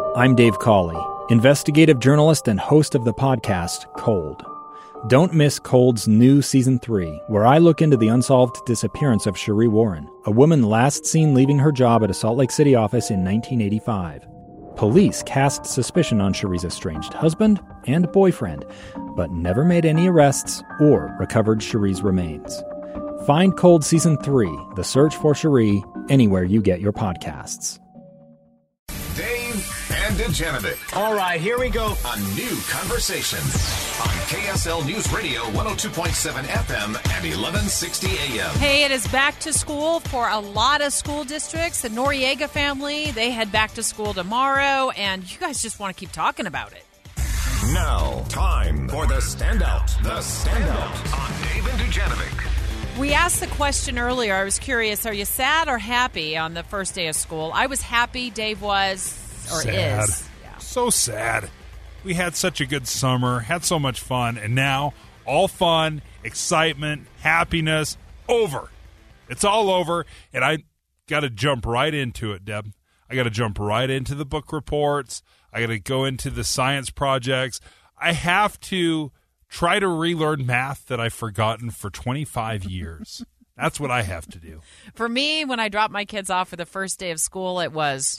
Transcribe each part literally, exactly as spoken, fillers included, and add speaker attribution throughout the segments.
Speaker 1: I'm Dave Cawley, investigative journalist and host of the podcast Cold. Don't miss Cold's new Season three, where I look into the unsolved disappearance of Cherie Warren, a woman last seen leaving her job at a Salt Lake City office in nineteen eighty-five. Police cast suspicion on Cherie's estranged husband and boyfriend, but never made any arrests or recovered Cherie's remains. Find Cold Season three, The Search for Cherie, anywhere you get your podcasts.
Speaker 2: Dave and Dejanovic.
Speaker 3: All right, here we go.
Speaker 2: A new conversation on K S L News Radio one oh two point seven F M and eleven sixty A M.
Speaker 4: Hey, it is back to school for a lot of school districts. The Noriega family, they head back to school tomorrow, and you guys just want to keep talking about it.
Speaker 2: Now, time for the Standout. The Standout on Dave and Dejanovic.
Speaker 4: We asked the question earlier. I was curious, are you sad or happy on the first day of school? I was happy. Dave was or
Speaker 5: sad.
Speaker 4: is. Yeah.
Speaker 5: So sad. We had such a good summer, had so much fun, and now all fun, excitement, happiness, over. It's all over, and I got to jump right into it, Deb. I got to jump right into the book reports. I got to go into the science projects. I have to try to relearn math that I've forgotten for twenty-five years. That's what I have to do.
Speaker 4: For me, when I dropped my kids off for the first day of school, it was...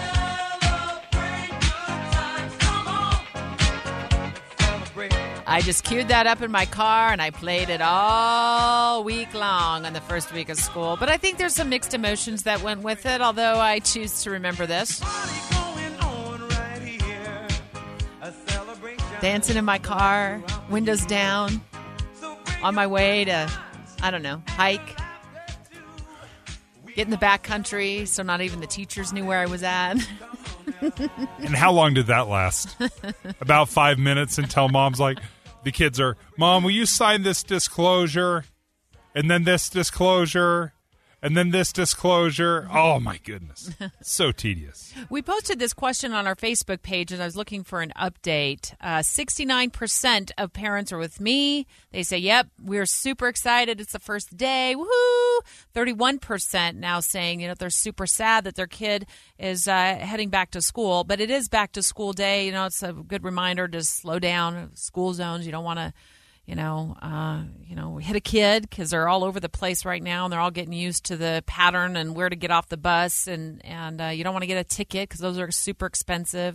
Speaker 4: I just queued that up in my car, and I played it all week long on the first week of school. But I think there's some mixed emotions that went with it, although I choose to remember this. Dancing in my car, windows down, on my way to, I don't know, hike. Get in the backcountry, so not even the teachers knew where I was at.
Speaker 5: And how long did that last? About five minutes until mom's like, the kids are, Mom, will you sign this disclosure? And then this disclosure? And then this disclosure. Oh, my goodness. So tedious.
Speaker 4: We posted this question on our Facebook page, and I was looking for an update. Uh, sixty-nine percent of parents are with me. They say, yep, we're super excited. It's the first day. Woohoo! thirty-one percent now saying, you know, they're super sad that their kid is uh, heading back to school. But it is back to school day. You know, it's a good reminder to slow down. School zones, you don't want to, you know, uh, you know, hit a kid because they're all over the place right now, and they're all getting used to the pattern and where to get off the bus, and and uh, you don't want to get a ticket because those are super expensive.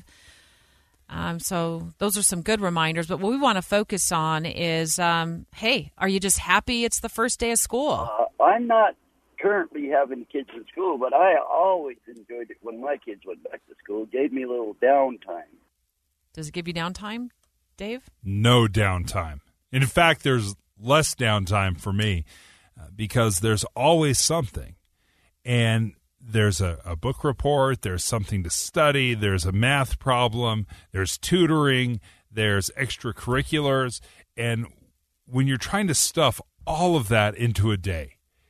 Speaker 4: Um, so those are some good reminders. But what we want to focus on is, um, hey, are you just happy it's the first day of school?
Speaker 6: Uh, I'm not currently having kids in school, but I always enjoyed it when my kids went back to school. It gave me a little downtime.
Speaker 4: Does it give you downtime, Dave?
Speaker 5: No downtime. In fact, there's less downtime for me uh, because there's always something. And there's a, a book report, there's something to study, there's a math problem, there's tutoring, there's extracurriculars. And when you're trying to stuff all of that into a day,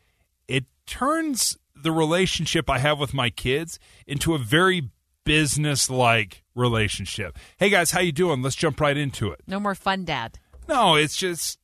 Speaker 5: it turns the relationship I have with my kids into a very business-like relationship. Hey, guys, how you doing? Let's jump right into it.
Speaker 4: No more fun, Dad.
Speaker 5: No, it's just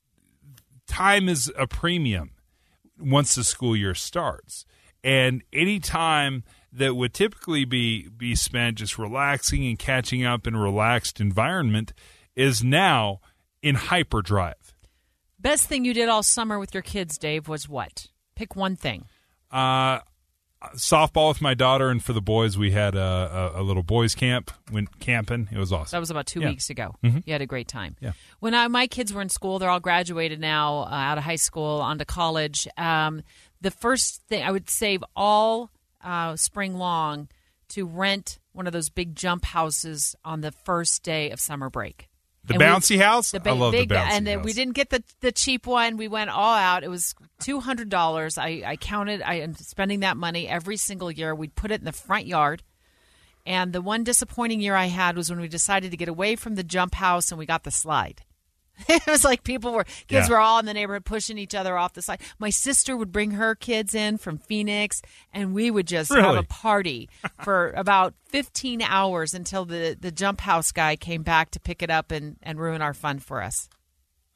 Speaker 5: time is a premium once the school year starts. And any time that would typically be, be spent just relaxing and catching up in a relaxed environment is now in hyperdrive.
Speaker 4: Best thing you did all summer with your kids, Dave, was what? Pick one thing.
Speaker 5: Uh, softball with my daughter, and for the boys, we had a, a, a little boys camp. Went camping. It was awesome.
Speaker 4: That was about two
Speaker 5: yeah.
Speaker 4: weeks ago.
Speaker 5: Mm-hmm.
Speaker 4: You had a great time.
Speaker 5: Yeah.
Speaker 4: When I, my kids were in school, they're all graduated now, uh, out of high school, onto college. Um, the first thing, I would save all uh, spring long to rent one of those big jump houses on the first day of summer break.
Speaker 5: The
Speaker 4: and
Speaker 5: bouncy
Speaker 4: we,
Speaker 5: house?
Speaker 4: The ba-
Speaker 5: I love
Speaker 4: big,
Speaker 5: the bouncy
Speaker 4: and
Speaker 5: house.
Speaker 4: And we didn't get the, the cheap one. We went all out. It was two hundred dollars. I, I counted. I am spending that money every single year. We'd put it in the front yard. And the one disappointing year I had was when we decided to get away from the jump house and we got the slide. It was like people were, kids
Speaker 5: Yeah.
Speaker 4: were all in the neighborhood pushing each other off the slide. My sister would bring her kids in from Phoenix, and we would just
Speaker 5: Really?
Speaker 4: have a party for about fifteen hours until the, the jump house guy came back to pick it up and, and ruin our fun for us.
Speaker 5: I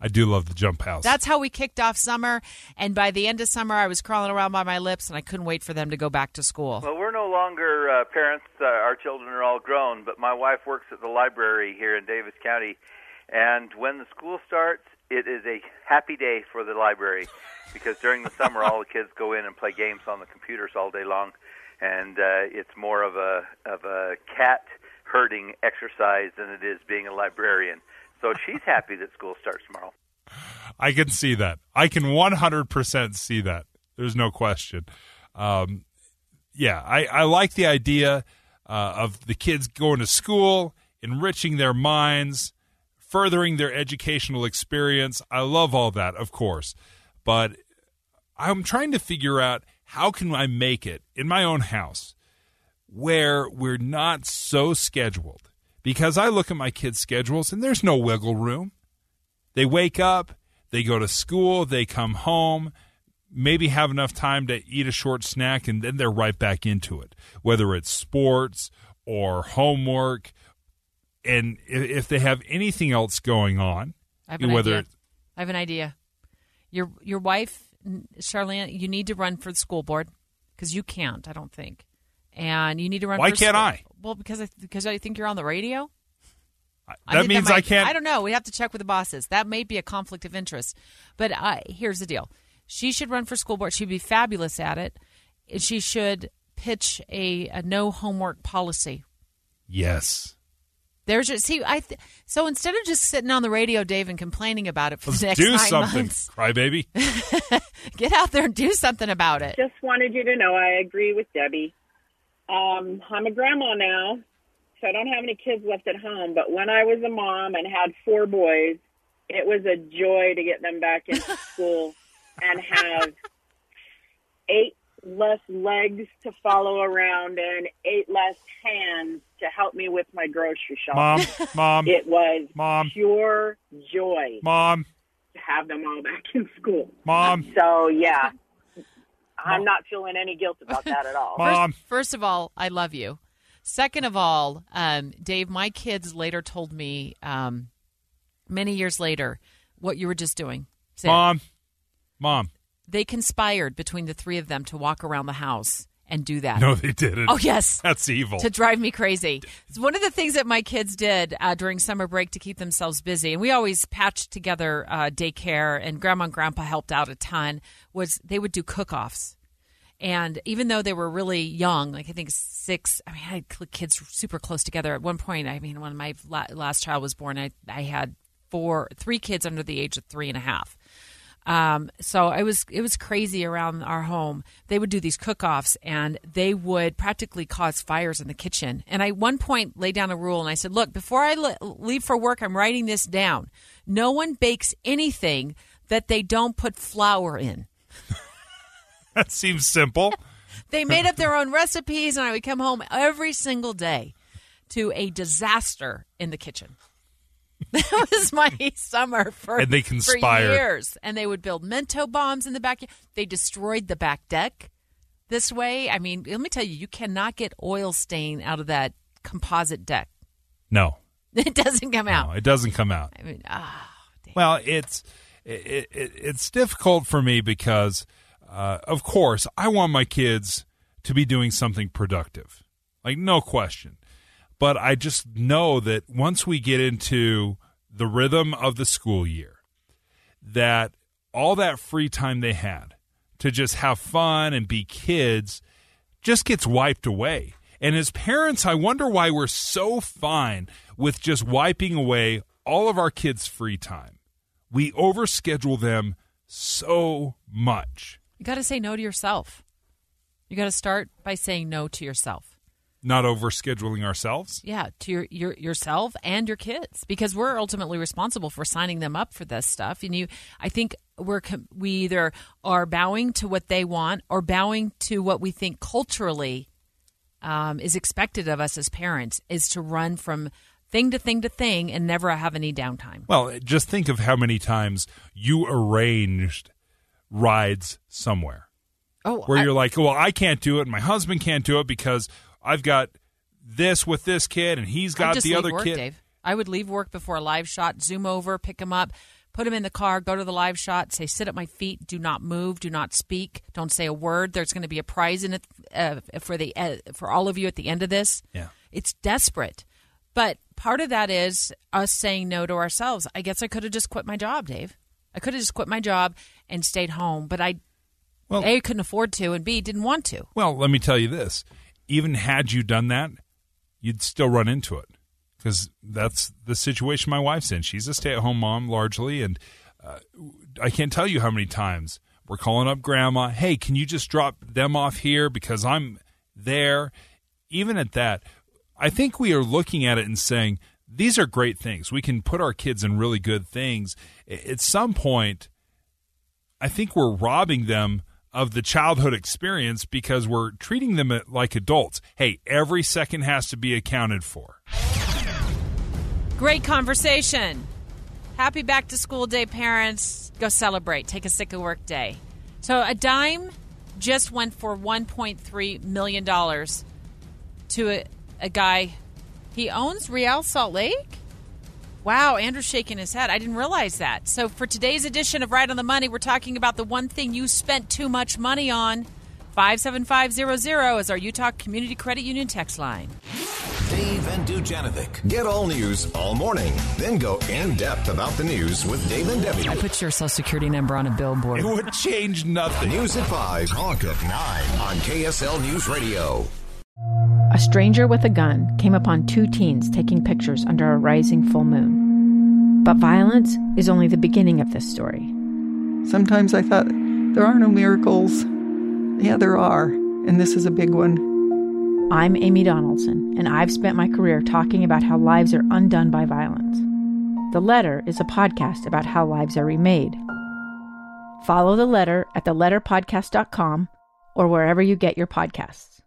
Speaker 5: I do love the jump house.
Speaker 4: That's how we kicked off summer, and by the end of summer, I was crawling around by my lips, and I couldn't wait for them to go back to school.
Speaker 3: Well, we're no longer uh, parents. Uh, our children are all grown, but my wife works at the library here in Davis County, and when the school starts, it is a happy day for the library because during the summer, all the kids go in and play games on the computers all day long, and uh, it's more of a of a cat herding exercise than it is being a librarian. So she's happy that school starts tomorrow.
Speaker 5: I can see that. I can one hundred percent see that. There's no question. Um, yeah, I, I like the idea uh, of the kids going to school, enriching their minds, furthering their educational experience. I love all that, of course. But I'm trying to figure out how can I make it in my own house where we're not so scheduled. Because I look at my kids' schedules, and there's no wiggle room. They wake up, they go to school, they come home, maybe have enough time to eat a short snack, and then they're right back into it, whether it's sports or homework. And if they have anything else going on,
Speaker 4: I have an
Speaker 5: whether
Speaker 4: idea. I have an idea. Your your wife, Charlene, you need to run for the school board because you can't, I don't think. And you need to run
Speaker 5: Why
Speaker 4: for
Speaker 5: can't
Speaker 4: school.
Speaker 5: I?
Speaker 4: Well, because I, because I think you're on the radio.
Speaker 5: That
Speaker 4: I think
Speaker 5: means
Speaker 4: that might,
Speaker 5: I can't.
Speaker 4: I don't know. We'd have to check with the bosses. That may be a conflict of interest. But uh, here's the deal. She should run for school board. She'd be fabulous at it. She should pitch a, a no homework policy.
Speaker 5: Yes.
Speaker 4: There's just, see, I th- so instead of just sitting on the radio, Dave, and complaining about it for
Speaker 5: Let's
Speaker 4: the next
Speaker 5: do
Speaker 4: nine
Speaker 5: something,
Speaker 4: months,
Speaker 5: crybaby.
Speaker 4: get out there and do something about it.
Speaker 7: Just wanted you to know I agree with Debbie. Um, I'm a grandma now, so I don't have any kids left at home. But when I was a mom and had four boys, it was a joy to get them back into school and have eight less legs to follow around and eight less hands to help me with my grocery shopping.
Speaker 5: Mom, Mom,
Speaker 7: It was
Speaker 5: Mom,
Speaker 7: pure joy
Speaker 5: Mom,
Speaker 7: to have them all back in school.
Speaker 5: Mom.
Speaker 7: So, yeah, I'm not feeling any guilt about that at all.
Speaker 5: Mom.
Speaker 4: First, first of all, I love you. Second of all, um, Dave, my kids later told me um, many years later what you were just doing. Say it.
Speaker 5: Mom, Mom.
Speaker 4: They conspired between the three of them to walk around the house and do that.
Speaker 5: No, they didn't.
Speaker 4: Oh, yes.
Speaker 5: That's evil.
Speaker 4: To drive me crazy. It's one of the things that my kids did uh, during summer break to keep themselves busy, and we always patched together uh, daycare, and Grandma and Grandpa helped out a ton, was they would do cook-offs. And even though they were really young, like I think six, I mean, I had kids super close together. At one point, I mean, when my la- last child was born, I, I had four, three kids under the age of three and a half. Um, so it was it was crazy around our home. They would do these cook-offs, and they would practically cause fires in the kitchen. And I, at one point, laid down a rule, and I said, look, before I le- leave for work, I'm writing this down. No one bakes anything that they don't put flour in.
Speaker 5: That seems simple.
Speaker 4: They made up their own recipes, and I would come home every single day to a disaster in the kitchen. That was my summer for,
Speaker 5: And they conspired.
Speaker 4: for years. And they would build Mento bombs in the back. They destroyed the back deck this way. I mean, let me tell you, you cannot get oil stain out of that composite deck.
Speaker 5: No.
Speaker 4: It doesn't come out.
Speaker 5: No, it doesn't come out.
Speaker 4: I mean, ah. Oh,
Speaker 5: well, it's it, it, it's difficult for me because, uh, of course, I want my kids to be doing something productive. Like, no question. But I just know that once we get into the rhythm of the school year, that all that free time they had to just have fun and be kids just gets wiped away. And as parents, I wonder why we're so fine with just wiping away all of our kids' free time. We overschedule them so much.
Speaker 4: You got to say no to yourself. You got to start by saying no to yourself.
Speaker 5: Not overscheduling ourselves?
Speaker 4: Yeah, to your, your yourself and your kids, because we're ultimately responsible for signing them up for this stuff. And you, I think we're we either are bowing to what they want or bowing to what we think culturally um, is expected of us as parents, is to run from thing to thing to thing and never have any downtime.
Speaker 5: Well, just think of how many times you arranged rides somewhere.
Speaker 4: Oh,
Speaker 5: where
Speaker 4: I,
Speaker 5: you're like, well, I can't do it, and my husband can't do it because I've got this with this kid, and he's got
Speaker 4: just
Speaker 5: the
Speaker 4: leave
Speaker 5: other
Speaker 4: work,
Speaker 5: kid.
Speaker 4: Dave. I would leave work before a live shot, zoom over, pick them up, put him in the car, go to the live shot, say, sit at my feet, do not move, do not speak, don't say a word. There's going to be a prize in it uh, for the uh, for all of you at the end of this.
Speaker 5: Yeah.
Speaker 4: It's desperate. But part of that is us saying no to ourselves. I guess I could have just quit my job, Dave. I could have just quit my job and stayed home. But I, well, A, couldn't afford to, and B, didn't want to.
Speaker 5: Well, let me tell you this. Even had you done that, you'd still run into it. Because that's the situation my wife's in. She's a stay-at-home mom largely, and uh, I can't tell you how many times we're calling up grandma, hey, can you just drop them off here because I'm there? Even at that, I think we are looking at it and saying, these are great things. We can put our kids in really good things. At some point, I think we're robbing them of the childhood experience because we're treating them like adults. Hey, every second has to be accounted for.
Speaker 4: Great conversation. Happy back to school day, parents. Go celebrate. Take a sick of work day. So a dime just went for one point three million dollars to a, a guy. He owns Real Salt Lake? Wow, Andrew's shaking his head. I didn't realize that. So for today's edition of Right on the Money, we're talking about the one thing you spent too much money on. five seven five zero zero is our Utah Community Credit Union text line.
Speaker 2: Dave and Dujanovic. Get all news all morning. Then go in-depth about the news with Dave and Debbie.
Speaker 4: I put your social security number on a billboard.
Speaker 5: It would change nothing.
Speaker 2: News at five, talk at nine on K S L News Radio.
Speaker 8: A stranger with a gun came upon two teens taking pictures under a rising full moon. But violence is only the beginning of this story.
Speaker 9: Sometimes I thought, there are no miracles. Yeah, there are, and this is a big one.
Speaker 8: I'm Amy Donaldson, and I've spent my career talking about how lives are undone by violence. The Letter is a podcast about how lives are remade. Follow The Letter at the letter podcast dot com or wherever you get your podcasts.